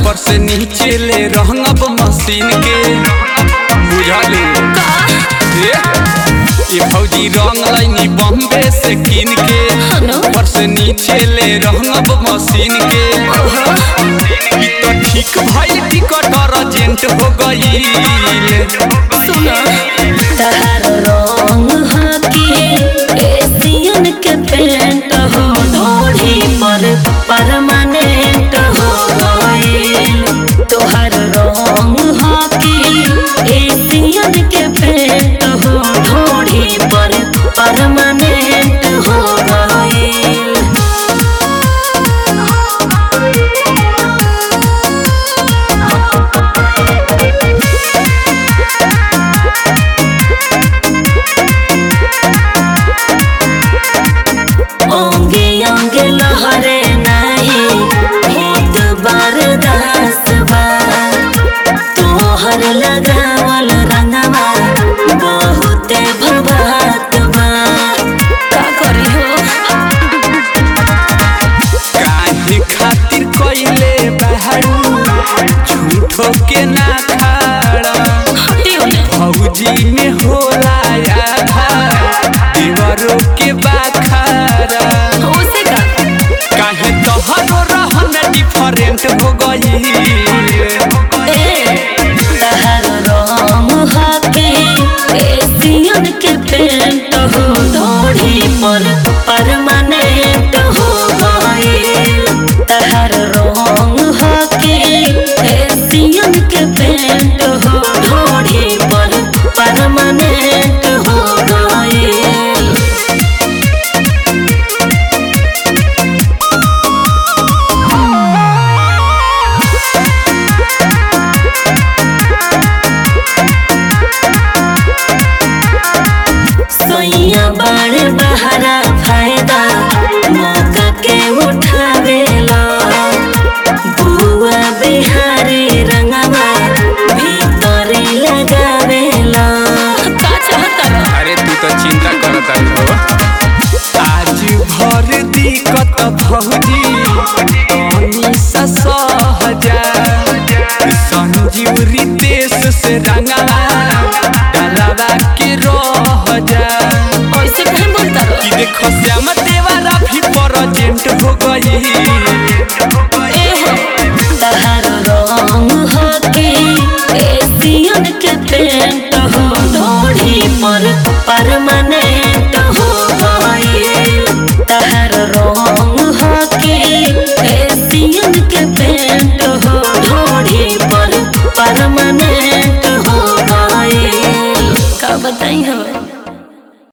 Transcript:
ऊपर से नीचे ले रंगब मशीन के बुझालू ये भौजी रंग लाइनी बॉम्बे से किन के ऊपर से नीचे ले रंगब मशीन के तो ठीक भाई टिकट अर्जेंट हो गई तहार रंग हाकी एशियन के पेंट हो ढोढ़ी पर परमानेंट हो गइल। तोहार रंग हाकी एशियन के पेंट हो ढोढ़ी पर परमानेंट हो गइल। ओंगे ओंगे लहरे नहीं होत बर्दाश्त बा तोहर लगावल रंगवा बहुते भवात बा का करी हो काहे खातिर कइले बहारू झूठो के ना खाड़ा भौजी में होला आधा दीवारों के बाखारा काहे तोहरो रहन डिफरेंट हो गई तहार रंग हाके एशियन के पेंट हो ढोढ़ी पर परमानेंट हो गइल। तहार रंग हाके एशियन के पेंट हो ढोढ़ी पर परमानेंट हो गइल। सोइया बड़े बहरा फायदा मौका के उठावेला बुआ बिहारी रंगवा भीतरे लगावेला का चाहता अरे तू तो चिंता करता हो आज भर दिक्कत भौजी तनी सा सहजा संजीव रितेश से रंगवा डलावा के रह जा ऐसे कहीं बोलता रहो कि देखो श्याम देवारा भी प्रेजेंट हो गई तहार रंग हाके एशियन के पेंट हो ढोढ़ी पर परमानेंट हो गइल। तहार रंग हाके एशियन के पेंट हो ढोढ़ी पर परमानेंट हो गइल। का बताई हो।